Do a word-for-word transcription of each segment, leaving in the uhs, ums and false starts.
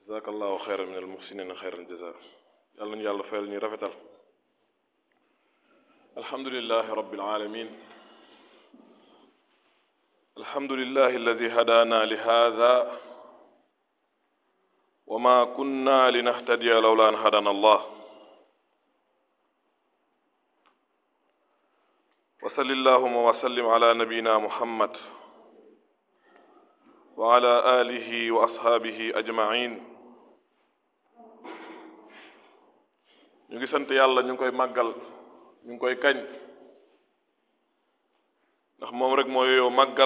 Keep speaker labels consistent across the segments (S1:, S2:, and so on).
S1: jazakallahu xayran min al muhsinina xayran jaza. yàlla nañu yàlla fayal ñu rafetal. alhamdulillahi rabbil alamin. alhamdulillahi alladi hadana li hada wa ma kunna linahtadiya lawla an hadana allah. wa salli allahumma wa sallim ala nabiyina muhammad wa ala alihi wa ashaabihi ajmain. ñu ngi sant yàlla, ñu ngi koy màggal, ñu ngi koy kañ, ndax moom rek moo yooyoo màggal,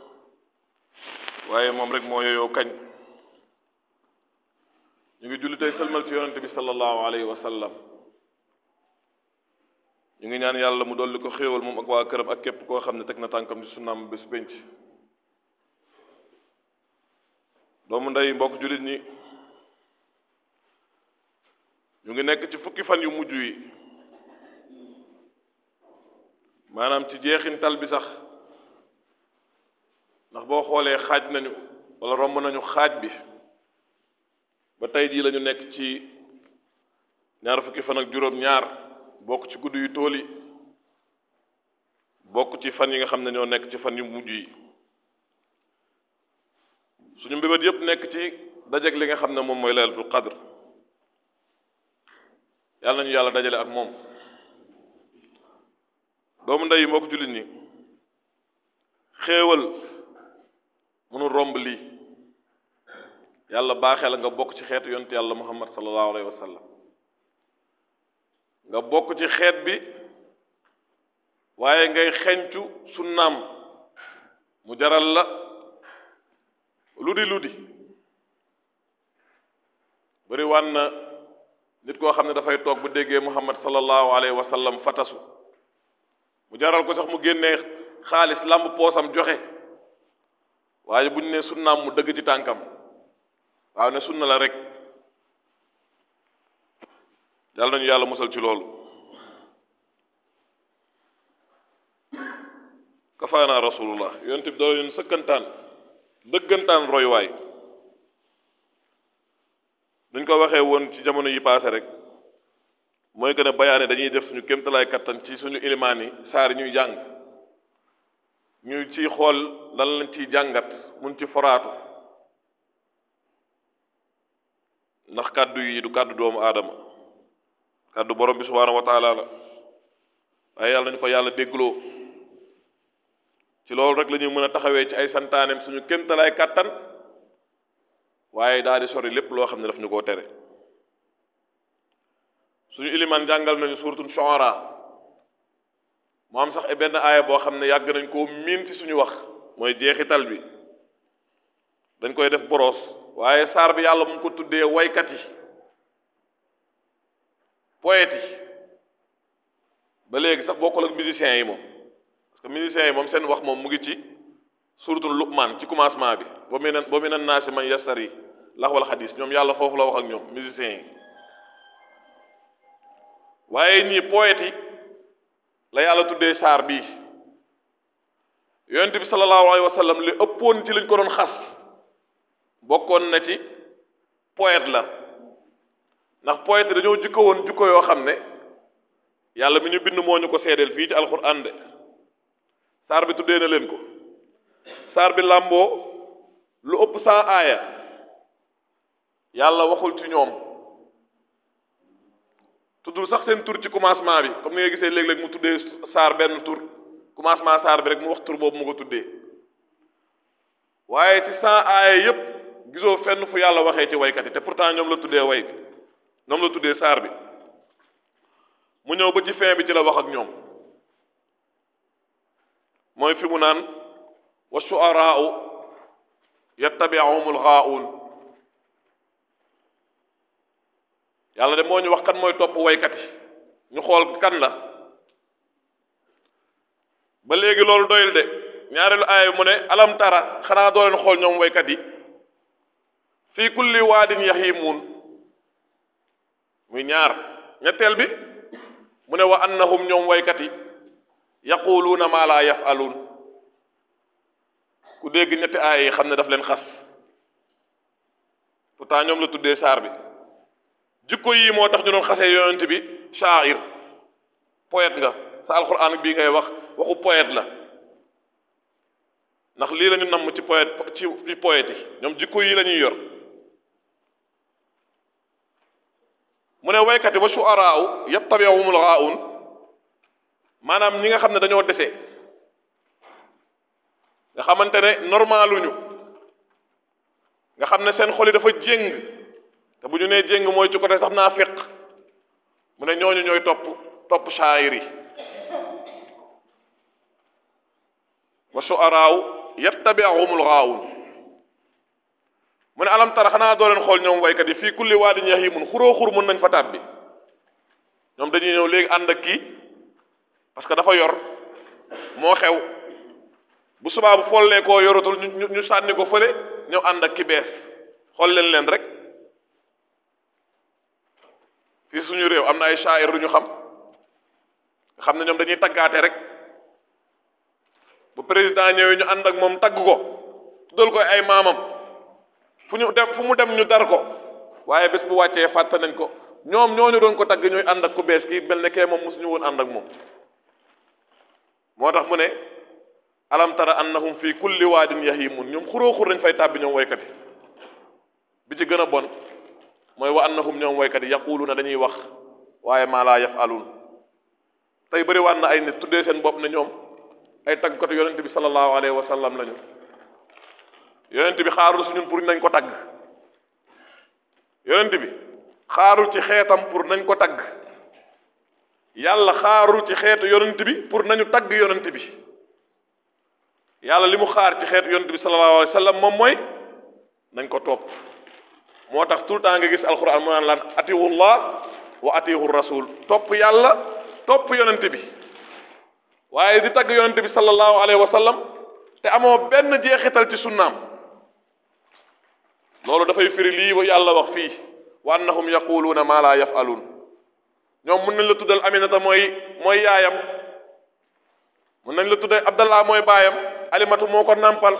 S1: waaye moom rek moo yooyoo kañ. ñu ngi julli tey sëlmal ci yonente bi sallallahu alayhi wa sallam. ñu ngi ñaan yàlla mu dolli ko xéewal moom ak waa këram ak képp koo xam ne teg na tànkam ci sunnaam bés penc. doomu ndey mbokk jullit ñi, ñu ngi nekk ci fukki fan yu mujj yi, maanaam ci jeexintal bi sax, ndax boo xoolee xaaj nañu wala romb nañu xaaj bi ba tey jii lañu nekk ci ñaar fukki fan ak juróom ñaar bokk ci guddi yu tool yi, bokk ci fan yi nga xam ne ñoo nekk ci fan yu mujj yi. suñu mbébét yépp nekk ci dajeek li nga xam ne moom mooy laylatul qadr. yàlla nañu yàlla dajale ak moom. doomu ndey yi mbokk jullit ñi, xéewal mënul romb lii. yàlla baaxee la nga bokk ci xeetu yonent yàlla muhammad sallallahu alayhi wa sallam, nga bokk ci xeet bi waaye ngay xencu sunnaam mu jaral la ludi ludi. bari waan na nit koo xam ne dafay toog bu déggee muhammad sallallahu alayhi wa sallam fatasu mu jaral ko sax mu génnee xaalis làmb poosam joxe, waaye bu ñu ne sunnaam mu dëgg ci tànkam, waaw ne sunna la rek. yàlla nañu yàlla musal ci loolu. kafaana rasulullah, yonent bi doo leen sëkkantaan dëggantaan royuwaay. duñ ko waxee woon ci jamono yi paase rek, mooy que ne bayaane dañuy def suñu kéemtalaay kattan ci suñu ilimaan yi saar ñuy jàng, ñu ciy xool lan lañ ciy jàngat mun ci foraatu, ndax kàddu yi du kàddu doomu aadama, kàddu borom bi subhaanahu wa taala la. waaye yàlla nañu ko yàlla déggloo. ci loolu rek la ñuy mën a taxawee ci ay santaaneem suñu kéemtalaay kattan, waaye daal di sori lépp loo xam ne daf ñu koo tere. suñu ilimaan jàngal nañu suuratul Shu'araa, mu am sax benn aaya boo xam ne yàgg nañ koo miin ci suñu wax, mooy jeexital bi dañ koy def boroos, waaye saar bi yàlla mu ngi ko tuddee waykat yi, poète yi. ba léegi sax bokkul ak musiciens yi moom, parce que musiciens yi moom seen wax moom mu ngi ci suuratul Luqmaan ci commencement bi, ba mu ne ba mu ne naasi man yastari lahwal hadiis, ñoom yàlla foofu la wax ak ñoom musiciens yi. waaye ñii poète yi la yàlla tuddee saar bii. yonent bi sallallahu alayhi wa sallam li ëppoon ci lañ ko doon xas bokkoon na ci poète la, ndax poète dañoo jikko woon jikko yoo xam ne yàlla mi ñu bind moo ñu ko seedeel fii ci alxuraan de. saar bi tuddee na leen ko. saar bi làmboo lu ëpp saa aaya, yàlla waxul ci ñoom, tuddul sax seen tur ci commencement bi, comme ni nga gisee léeg-léeg mu tuddee saar benn tur commencement saar bi rek mu wax tur boobu mu ko tuddee. waaye ci saa aaya yépp gisoo fenn fu yàlla waxee ci waykat yi, te pourtant ñoom la tuddee way bi, ñoom la tuddee saar bi. mu ñëw ba ci fin bi ci la wax ak ñoom, mooy fi mu naan wa shu'araa'u yattabi'uhumul ghaawuun. yàlla de moo ñu wax kan mooy topp waykat yi, ñu xool kan la. ba léegi loolu doyul de, ñaareelu aaya mu ne alam tara, xanaa doo leen xool ñoom waykat yi, fii kulli waadin yahiimuun, muy ñaar. ñetteel bi mu ne wa annahum ñoom waykat yi yaquluuna maa laa yafaluun. ku dégg ñetti aaya yi xam ne daf leen xas, pourtant ñoom la tuddee saar bi jikko yi moo tax ñu doon xasee yonent bi shaa'ir poète nga sa alxuraan bii ngay wax waxu poète la ndax lii la ñu namm ci poète ci ci poète yi ñoom jikko yi la ñuy yor mu ne waykat yi wa shu'araa'u yattabi'uhumul ghaawuun maanaam ñi nga xam ne dañoo dese nga xamante ne normaluñu nga xam ne seen xol yi dafa jéng te bu ñu nee jéng mooy ci côté sax naa féq mu ne ñooñu ñooy topp topp shaa'ir yi wa shu'araa'u yattabi'uhumul ghaawuun mu ne alam tara xanaa doo leen xool ñoom waykat yi fii kulli waadin yahiimun xuroo xur mën nañ fa tàbbi ñoom dañuy ñëw léegi ànd ak kii parce que dafa yor moo xew bu subaa bu follee koo yoratul ñu ñu sànni ko fële ñëw ànd ak ki bees xool leen leen rek fii suñu réew am na ay shaa'ir lu ñu xam nga xam ne ñoom dañuy taggaate rek bu président ñëwee ñu ànd ak moom tagg ko tuddal ko ay maamam fu ñu dem fu mu dem ñu dar ko waaye bés bu wàccee fàtte nañ ko ñoom ñooñu doon ko tagg ñooy ànd ak ku bees kii mel ne kee moom mosuñu woon ànd ak moom moo tax mu ne alam tara annahum fi kulli waadin yahimun ñoom xuroo xur dañ fay tàbbi ñoom waykat yi bi ci gën a bon mooy wa annahum ñoom waykat yi yaquluuna dañuy wax waaye maa laa yafaluun tey bëri waat na ay nit tuddee seen bopp ne ñoom ay taggkatu yonent bi sallallahu alayhi wa sallam lañu yonent bi xaarul si ñun pour nañ ko tagg yonent bi xaarul ci xeetam pour nañ ko tagg yàlla xaarul ci xeetu yonent bi pour nañu tagg yonent bi yàlla li mu xaar ci xeetu yonent bi sallallahu alayhi wa sallam moom mooy nañ ko topp moo tax tout le temps nga gis alquran mu naan laan atiwullah wa atiwu rasul topp yàlla topp yonent bi waaye di tagg yonent bi sallallahu alayhi wa sallam te amoo benn jeexital ci sunnaam loolu dafay firi lii yàlla wax fii wa annahum yaquluuna maa laa yafaluun ñoom mën nañ la tuddal Aminata mooy mooy yaayam mën nañ la tuddal Abdallah mooy baayam Alimatu moo ko nàmpal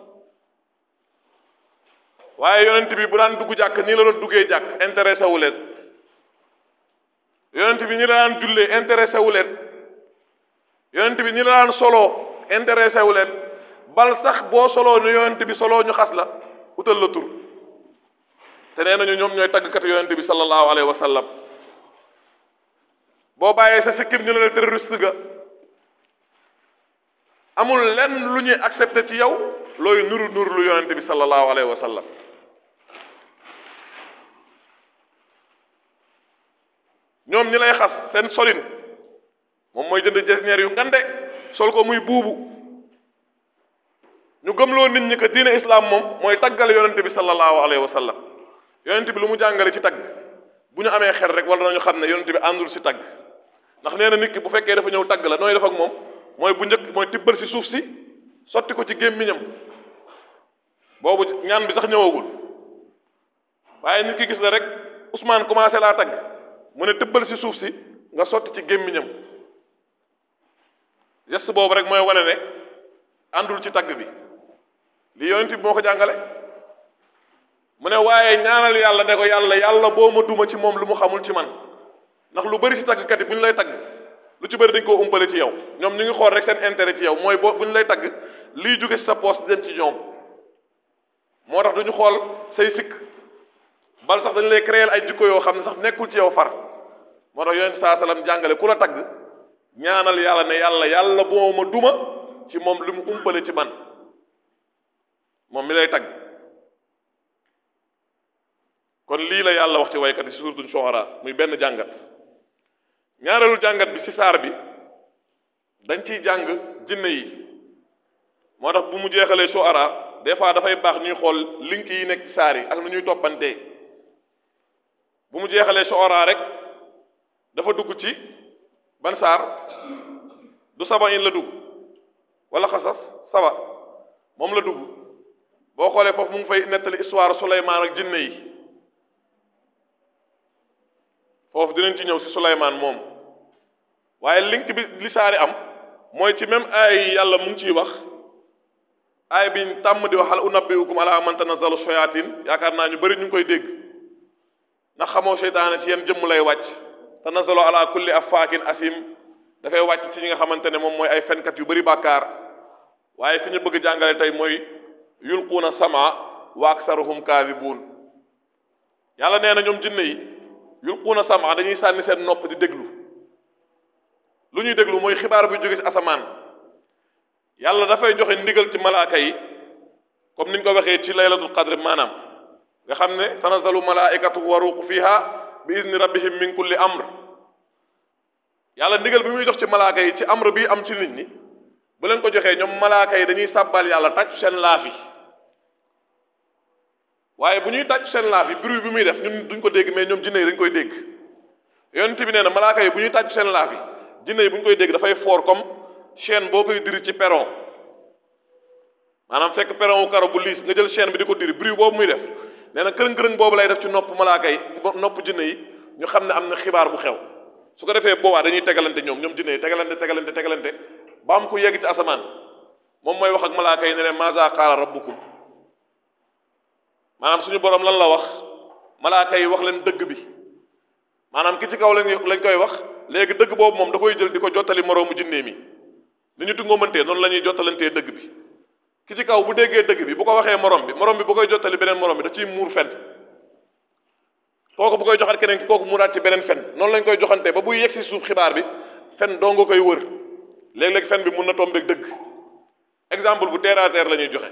S1: waaye yonent bi bu daan dugg jàkk nii la doon duggee jàkk intéressé wu leen yonent bi nii la daan jullee intéressé wu leen yonent bi nii la daan soloo intéressé wu leen bal sax boo soloo ni yonent bi soloo ñu xas la utal la tur te nee nañu ñoom ñooy tàggkat yonent bi sallallahu alayhi wa sallam boo bàyyee sa sikkim ñu ne la terroriste ga amul lenn lu ñuy accepté ci yow looy nuru nuru lu yonent bi sallallahu alayhi wa sallam ñoom ñi lay xas seen solin moom mooy jënd jesneer yu ngande sol ko muy buubu ñu gëmloo nit ñi que diine islam moom mooy taggal yonent bi sallallahu alayhi wa sallam yonent bi lu mu jàngale ci tagg bu ñu amee xel rek wala nañu xam ne yonent bi àndul si tagg ndax nee na nit ki bu fekkee dafa ñëw tagg la nooy def ak moom mooy bu njëkk mooy tibbal si suuf si sotti ko ci gémmiñam boobu ñaan bi sax ñëwagul waaye nit ki gis la rek Ousmane commencé laa tagg mu ne tibbal si suuf si nga sotti ci gémmiñam geste boobu rek mooy wane ne àndul ci tagg bi lii yonent bi moo ko jàngale mu ne waaye ñaanal yàlla ne ko yàlla yàlla boo ma duma ci moom lu mu xamul ci man ndax lu bëri si taggkat yi bu ñu lay tagg lu ci bëri dañ koo umpale ci yow ñoom ñu ngi xool rek seen intérêt ci yow mooy boo bu ñu lay tagg lii jóge si sa poos dem ci ñoom moo tax duñu xool say sikk bal sax dañu lay créer ay jikko yoo xam ne sax nekkul ci yow far moo tax yonent saa salaam jàngale ku la tagg ñaanal yàlla ne yàlla yàlla boo ma duma ci moom li mu umpale ci man moom mi lay tagg kon lii la yàlla wax ci waykat yi si suuratu Shu'ara muy benn jàngat ñaareelu jàngat bi ci saar bi dañ ciy jàng jinne yi moo tax bu mu jeexalee Shu'ara des fois dafay baax ñuy xool link yi nekk ci saar yi ak nu ñuy toppantee bu mu jeexalee Shu'ara rek dafa dugg ci ban saar du saba in la dugg wala xasas saba moom la dugg boo xoolee foofu mu ngi fay nettali histoire Suleymaan ak jinne yi foofu dinañ ci ñëw ci Suleymaan moom waaye link bi li saari am mooy ci même ay yàlla mu ngi ciy wax aay biñ tàmm di wax hal unabbiukum ala man tanazzalu shayatin yaakaar naa ñu bëri ñu ngi koy dégg ndax xamoo seytaane ci yenn jëmm lay wàcc tanazzalu ala kulli affaakin asim dafay wàcc ci ñi nga xamante ne moom mooy ay fenkat yu bëri bàkkaar waaye fi ñu bëgg jàngale tey mooy yulquuna sama wa aksaruhum kaadibuun yàlla nee na ñoom jinne yi yulquuna sama dañuy sànni seen nopp di déglu lu ñuy déglu mooy xibaar bu jóge ci asamaan yàlla dafay joxe ndigal ci malaaka yi comme niñ ko waxee ci laylatul qadr maanaam nga xam ne tanazzalu malaaikatu wa ruuhu fiha bi izni rabbihim min kulli amr yàlla ndigal bi muy jox ci malaaka yi ci amr bi am ci nit ñi bu leen ko joxee ñoom malaaka yi dañuy sàbbal yàlla tàccu seen laaf yi waaye bu ñuy tàccu seen laaf yi bruit bi muy def ñun duñ ko dégg mais ñoom jinne yi dañ koy dégg yonent bi nee na malaaka yi bu ñuy tàccu seen laaf yi jinne yi bu ñu koy dégg dafay fort comme chaîne boo koy diri ci perron maanaam fekk perron wu karo bu liis nga jël chaîne bi di ko diri bruit boobu muy def nee na kërëng-kërëng boobu lay def ci nopp malaaka yi nopp jinne yi ñu xam ne am na xibaar bu xew su ko defee boobaa dañuy tegalante ñoom ñoom jinne yi tegalante tegalante tegalante ba am ku yegg ci asamaan moom mooy wax ak malaaka yi ne leen maaza qaala rabbukum maanaam suñu borom lan la wax malaaka yi wax leen dëgg bi maanaam ki ci kaw lañ lañ koy wax léegi dëgg boobu moom da koy jël di ko jottali moroomu jinne mi ni ñu tungoo mëntee noonu la ñuy jottalantee dëgg bi ki ci kaw bu déggee dëgg bi bu ko waxee morom bi morom bi bu koy jottali beneen morom bi da ciy muur fen kooku bu koy joxat keneen ki kooku muuraat ci beneen fen noonu lañ koy joxantee ba buy yegg si suuf xibaar bi fen doo nga koy wër léeg-léeg fen bi mun na tombeeg dëgg exemple bu terre à terre la ñuy joxe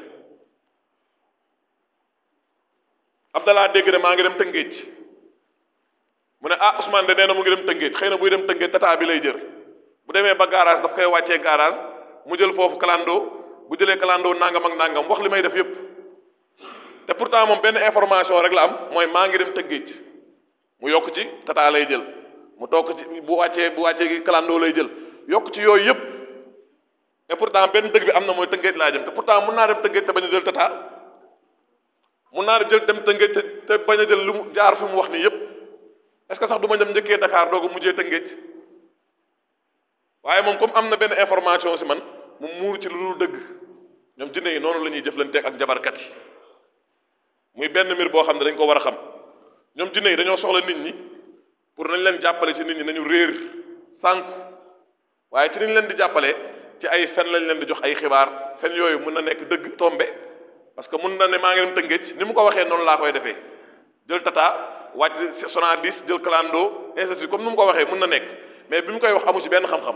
S1: Abdallah dégg ne maa ngi dem Tëngéej mu ne ah Ousmane de nee na mu ngi dem Tëngéej xëy na buy dem Tëngéej tata bi lay jër bu demee ba garage daf koy wàccee garage mu jël foofu kalandoo bu jëlee kalandoo nangam ak nangam wax li may def yépp te pourtant moom benn information rek la am mooy maa ngi dem Tëngéej mu yokk ci tata lay jël mu toog ci bu wàccee bu wàccee gi kalandoo lay jël yokk ci yooyu yépp et pourtant benn dëgg bi am na mooy Tëngéej laa jëm te pourtant mun naa dem Tëngéej te bañ a jël tata mun naa jël dem Tëngéej te te bañ a jël lu mu jaar fi mu wax nii yépp est-ce que sax du ma dem njëkkee Dakar doogu mujjee Tëngéej waaye moom comme am na benn information si man mu muur ci lu dul dëgg ñoom jinne yi noonu la ñuy jëflanteeg ak jabarkat yi muy benn mbir boo xam ne dañ ko war a xam ñoom jinne yi dañoo soxla nit ñi pour nañ leen jàppale ci nit ñi nañu réer sànku waaye ci niñ leen di jàppale ci ay fen lañ leen di jox ay xibaar fen yooyu mun na nekk dëgg tombe parce que mun na ne maa ngi dem Tëngéej ni mu ko waxee noonu laa koy defee jël tata wàcc Sonadis jël clando ainsi de suite comme ni mu ko waxee mun na nekk mais bi mu koy wax amu ci benn xam-xam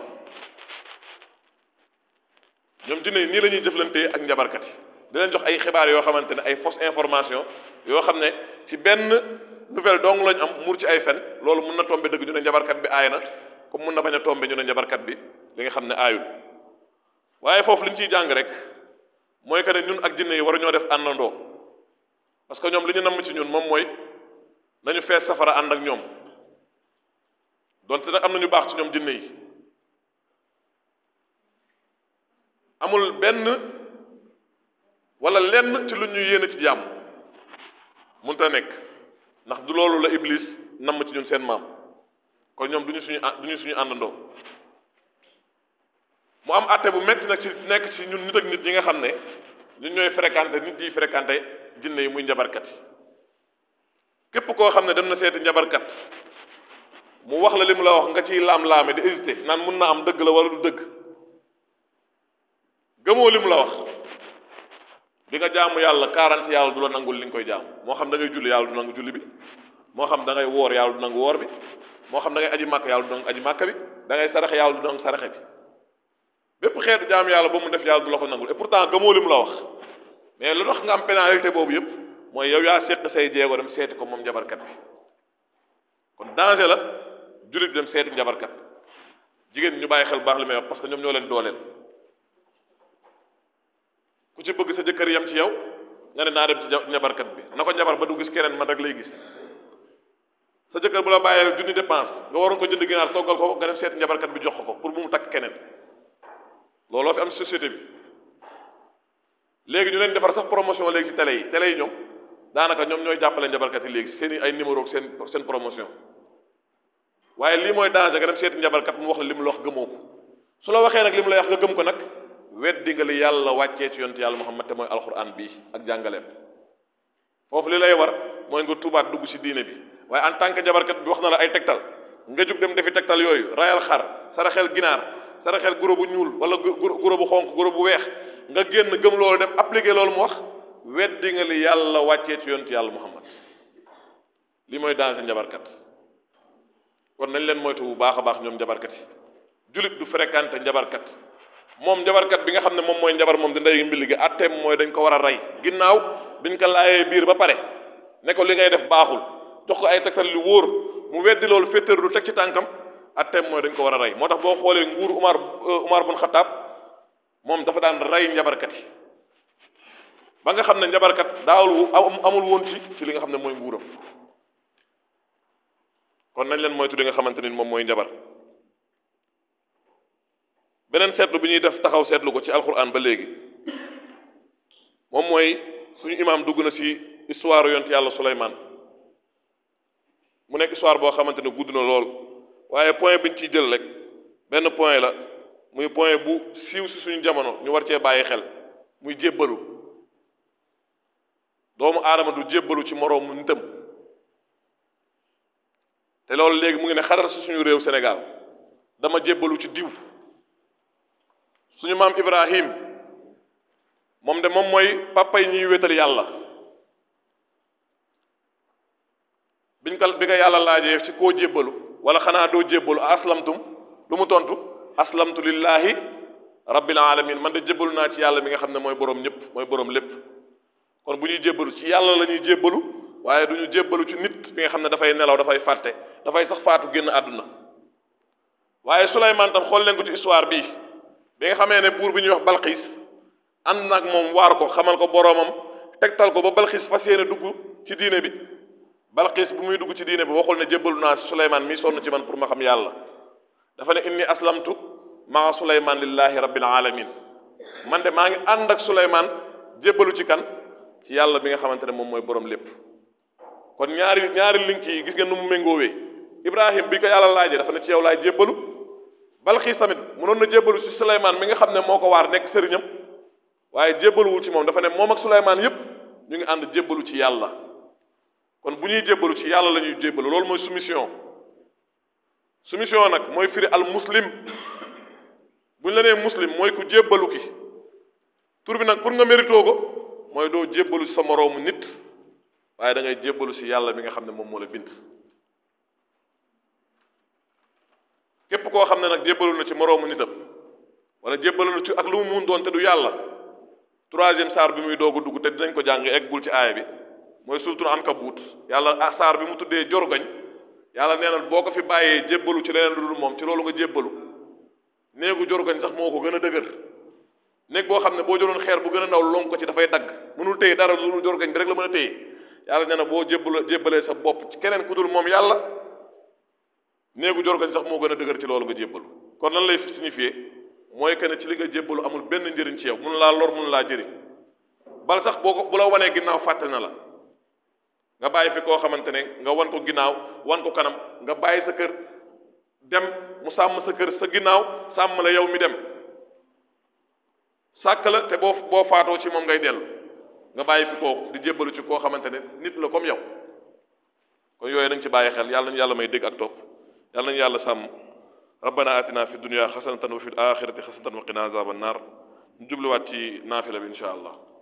S1: ñoom jinne yi nii la ñuy jëflantee ak njabarkat yi di leen jox ay xibaar yoo xamante ne ay fausse information yoo xam ne ci benn nouvelle dong lañ am muur ci ay fen loolu mun na tombe dëgg ñu ne njabarkat bi aay na comme mun na bañ a tombe ñu ne njabarkat bi li nga xam ne aayul waaye foofu li ñu ciy jàng rek mooy que ne ñun ak jinne yi waruñoo def àndandoo parce que ñoom li ñu namm ci ñun moom mooy nañu fees safara ànd ak ñoom donte nag am na ñu baax ci ñoom jinne yi amul benn wala lenn ci lu ñu yéene ci jàmm mënta nekk ndax du loolu la Iblis namm ci ñun seen maam kon ñoom duñu suñu duñu suñu àndandoo mu am àtte bu metti nag ci nekk ci ñun nit ak nit ñi nga xam ne ñun ñooy fréquenté nit yi fréquenté jinne yi muy njabarkat yi képp koo xam ne dem na seeti njabarkat mu wax la li mu la wax nga ciy laam-laame di hésité naan mun na am dëgg la wala du dëgg gëmoo li mu la wax di nga jaamu yàlla quarante yàlla du la nangul li nga koy jaamu moo xam da ngay julli yàlla du nangu julli bi moo xam da ngay woor yàlla du nangu woor bi moo xam da ngay aji màkk yàlla du nangu aji màkk bi da ngay saraxe yàlla du nangu saraxe bi bépp xeetu jaamu yàlla ba mu def yàlla du la ko nangul et pourtant gëmoo li mu la wax mais lu tax nga am pénalité boobu yépp mooy yow yaa seq say jéego dem seeti ko moom njabarkat bi kon danger la jullit bi dem seeti njabarkat jigéen ñu bàyyi xel baax li may wax parce que ñoom ñoo leen dooleel ku ci bëgg sa jëkkër yam ci yow nga ne naa dem ci njabarkat bi na ko njabar ba du gis keneen man rek lay gis sa jëkkër bu la bàyyee junni dépense nga waroon ko jënd ginaar toggal ko nga dem seeti njabarkat bi jox ko pour bu mu takk keneen looloo fi am société bi léegi ñu leen defar sax promotion léegi ci télé yi télé yi ñoom daanaka ñoom ñooy jàppale njabarkat yi léegi seen ay numéro seen seen promotion waaye lii mooy danger nga dem seeti njabarkat mu wax la li mu la wax gëmoo ko su la waxee nag li mu lay wax nga gëm ko nag weddi nga li yàlla wàccee ci yonent yàlla Muhammad te mooy alquran bii ak jàngaleem. foofu li lay war mooy nga tuubaat dugg ci diine bi waaye en tant que jabarkat bi wax na la ay tegtal nga jug dem defi tegtal yooyu rayal xar saraxel ginaar saraxel guro bu ñuul wala guro bu xonq guro bu weex nga génn gëm loolu dem appliquer loolu mu wax weddi nga li yàlla wàccee ci yonent yàlla Muhammad. li mooy danger njabarkat kon nañ leen moytu bu baax a baax ñoom njabarkat yi julit du fréquenté njabarkat moom njabarkat bi nga xam ne moom mooy njabar moom di ndey mbilli gi atteem mooy dañ ko war a rey ginnaaw biñ ko laayee biir ba pare ne ko li ngay def baaxul jox ko ay tegtal lu wóor mu weddi loolu féetéer lu teg ci tànkam atteem mooy dañ ko war a rey moo tax boo xoolee nguur Umar Umar bun Xattaab moom dafa daan rey njabarkat yi ba nga xam ne njabarkat daawul amul woon ci ci li nga xam ne mooy nguuram. kon nañ leen moytu li nga xamante ni moom mooy njabar. beneen seetlu bi ñuy def taxaw seetlu ko ci alquran ba léegi moom mooy suñu imaam dugg na ci histoire yonent yàlla Suleymaan mu nekk histoire boo xamante ne gudd na lool waaye point biñ ciy jël rek benn point la muy point bu siiw ci suñu jamono ñu war cee bàyyi xel muy jébbalu doomu aadama du jébbalu ci moroomu nitam te loolu léegi mu ngi ne xadar ci suñu réew Sénégal dama jébbalu ci diw suñu maam Ibrahim moom de moom mooy papa yi ñuy wéetal yàlla biñ ko bi nga yàlla laajee ci koo jébbalu wala xanaa doo jébbalu aslamtum lu mu tontu aslamtu lillahi rabbil alamin man de jébbalu naa ci yàlla mi nga xam ne mooy boroom ñëpp mooy boroom lépp kon bu ñuy jébbalu ci yàlla la ñuy jébbalu waaye du ñu jébbalu ci nit bi nga xam ne dafay nelaw dafay fàtte dafay sax faatu génn àdduna waaye Suleymaan tam xool leen ko ci histoire bii bi nga xamee ne buur bi ñuy wax Balxiis ànd nag moom waar ko xamal ko boroomam tegtal ko ba Balxiis fas yéene dugg ci diine bi Balxiis bu muy dugg ci diine bi waxul ne jébbalu naa Suleymaan mii sonn ci man pour ma xam yàlla dafa ne inni aslamtu maa Suleymaan lillahi rabbil alamin man de maa ngi ànd ak Suleymaan jébbalu ci kan ci yàlla bi nga xamante ne moom mooy boroom lépp kon ñaari ñaari link yi gis ngeen nu mu méngoowee Ibrahim bi ko yàlla laajee dafa ne ci yow laay jébbalu Balxiis tamit mënoon na jébbalu ci Suleymaan mi nga xam ne moo ko waar nekk sëriñam waaye jébbaluwul ci moom dafa ne moom ak Suleymaan yépp ñu ngi ànd jébbalu ci yàlla kon bu ñuy jébbalu ci yàlla la ñuy jébbalu loolu mooy soumission soumission nag mooy firi al muslim bu ñu la nee muslim mooy ku jébbalu ki tur bi nag pour nga méritoo ko mooy doo jébbalu ci sa moroomu nit waaye da ngay jébbalu ci yàlla mi nga xam ne moom moo la bind képp koo xam ne nag jébbalu na ci moroomu nitam wala jébbalu na ci ak lu mu mun doon te du yàlla troisième saar bi muy doog a dugg te dinañ ko jàng eggul ci aaya bi mooy suuratul Ankabut yàlla saar bi mu tuddee jorgoñ yàlla nee na boo ko fi bàyyee jébbalu ci leneen lu dul moom ci loolu nga jébbalu néegu jorgoñ sax moo ko gën a dëgër néeg boo xam ne boo jëloon xeer bu gën a ndaw lonk ko ci dafay dagg mënul téye dara lu dul jorgoñ bi rek la mën a téye yàlla nee na boo jébbalu jébbalee sa bopp ci keneen ku dul moom yàlla néegu jorgoñ sax moo gën a dëgër ci loolu nga jébbalu kon lan lay signifier mooy que ne ci li nga jébbalu amul benn njëriñ ci yow mun laa lor mun laa jëriñ bal sax boo ko bu la wanee ginnaaw fàtte na la nga bàyyi fi koo xamante ne nga wan ko ginnaaw wan ko kanam nga bàyyi sa kër dem mu sàmm sa kër sa ginnaaw sàmm la yow mi dem sàkk la te boo boo faatoo ci moom ngay dellu nga bàyyi fi kooku di jébbalu ci koo xamante ne nit la comme yow kon yooyu nañ ci bàyyi xel yàlla nañu yàlla may dégg ak topp yàlla nañu yàlla sàmm rabbana atina fi dunya xasanatan wa fi l axirati xasanatan wa qina azaban naar ñu jubluwaat ci naafila bi insha allah